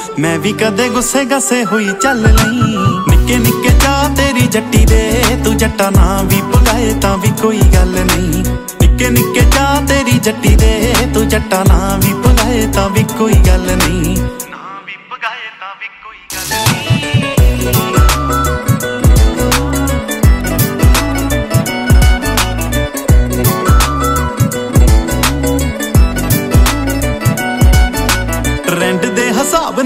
मैं भी कदे गुस्से गसे हुई चल लई। निक्के निक्के चाह तेरी जट्टी दे, तू जट्टा ना भी पगाए तां भी कोई गल नहीं। निक्के निक्के चाह तेरी जट्टी दे, तू जट्टा ना भी पगाए तां भी कोई गल नहीं। ना भी पगाए तां भी कोई